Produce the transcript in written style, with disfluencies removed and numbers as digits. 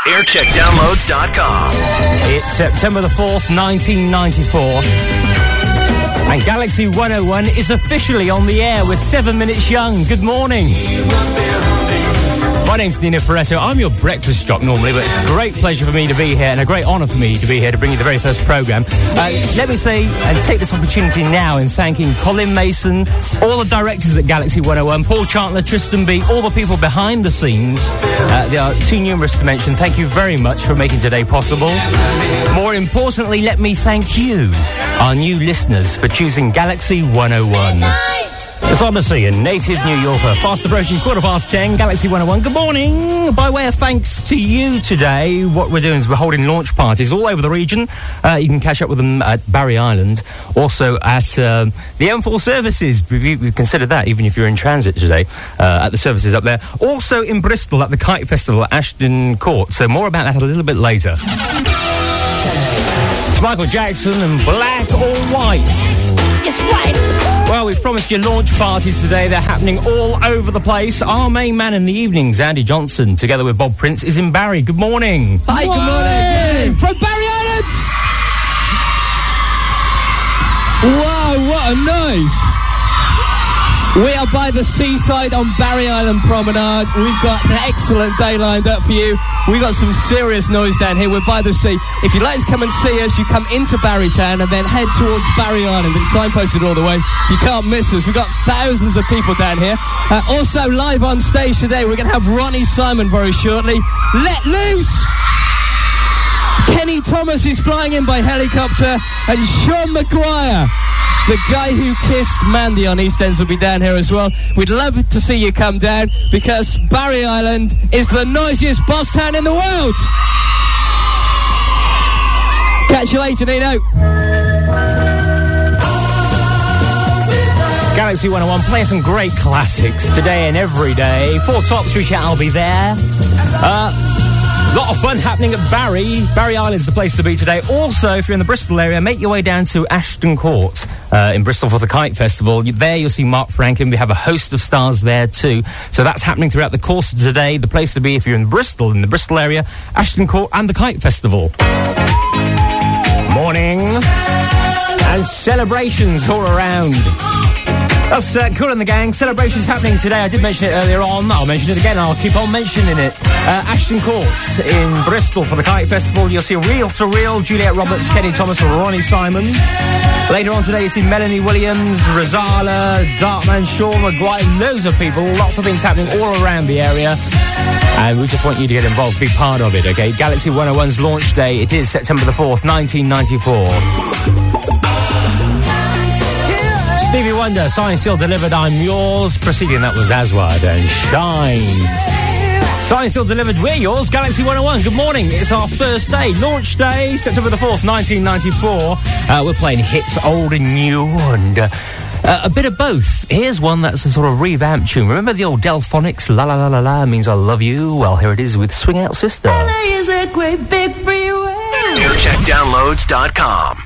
aircheckdownloads.com. It's September the 4th, 1994. And Galaxy 101 is officially on the air with 7 Minutes Young. Good morning. My name's Nino Ferretto. I'm your breakfast jock normally, but it's a great pleasure for me to be here and a great honour for me to be here to bring you the very first programme. Let me say and take this opportunity now in thanking Colin Mason, all the directors at Galaxy 101, Paul Chandler, Tristan B, all the people behind the scenes. They are too numerous to mention. Thank you very much for making today possible. More importantly, let me thank you, our new listeners, for choosing Galaxy 101. It's Odyssey, a native New Yorker. Fast approaching 10:15, Galaxy 101. Good morning. By way of thanks to you today, what we're doing is we're holding launch parties all over the region. You can catch up with them at Barry Island. Also at the M4 services. We've considered that, even if you're in transit today, at the services up there. Also in Bristol at the Kite Festival at Ashton Court. So more about that a little bit later. It's Michael Jackson and Black or White. It's white. Well, we've promised you launch parties today. They're happening all over the place. Our main man in the evenings, Andy Johnson, together with Bob Prince, is in Barry. Good morning. Hi, good morning. From Barry Island. Wow, what a noise. We are by the seaside on Barry Island Promenade. We've got an excellent day lined up for you. We've got some serious noise down here. We're by the sea. If you'd like to come and see us, you come into Barrytown and then head towards Barry Island. It's signposted all the way. You can't miss us. We've got thousands of people down here. Also live on stage today, we're going to have Ronnie Simon very shortly. Let loose! Kenny Thomas is flying in by helicopter, and Sean Maguire, the guy who kissed Mandy on EastEnders, will be down here as well. We'd love to see you come down, because Barry Island is the noisiest boss town in the world. Catch you later, Nino. Galaxy 101 playing some great classics today and every day. 4 Top Street, I'll be there. A lot of fun happening at Barry. Barry Island's the place to be today. Also, if you're in the Bristol area, make your way down to Ashton Court in Bristol for the Kite Festival. There you'll see Mark Franklin. We have a host of stars there too. So that's happening throughout the course of today. The place to be if you're in Bristol, in the Bristol area, Ashton Court and the Kite Festival. Morning. And celebrations all around. That's Cool and the Gang. Celebrations happening today. I did mention it earlier on. I'll mention it again. I'll keep on mentioning it. Ashton Court in Bristol for the Kite Festival. You'll see Reel to Reel, Juliet Roberts, Kenny Thomas, and Ronnie Simon. Later on today, you see Melanie Williams, Rosala, Darkman, Sean Maguire, loads of people. Lots of things happening all around the area. And we just want you to get involved, be part of it, okay? Galaxy 101's launch day. It is September the 4th, 1994. Stevie Wonder, Signed, Sealed, Delivered, I'm Yours. Preceding that was Aswad and Shine. Signed, Sealed, Delivered, we're yours. Galaxy 101, good morning. It's our first day, launch day, September the 4th, 1994. We're playing hits old and new and a bit of both. Here's one that's a sort of revamped tune. Remember the old Delphonics, La La La La La means I love you? Well, here it is with Swing Out Sister. LA is a great big freeway. aircheckdownloads.com.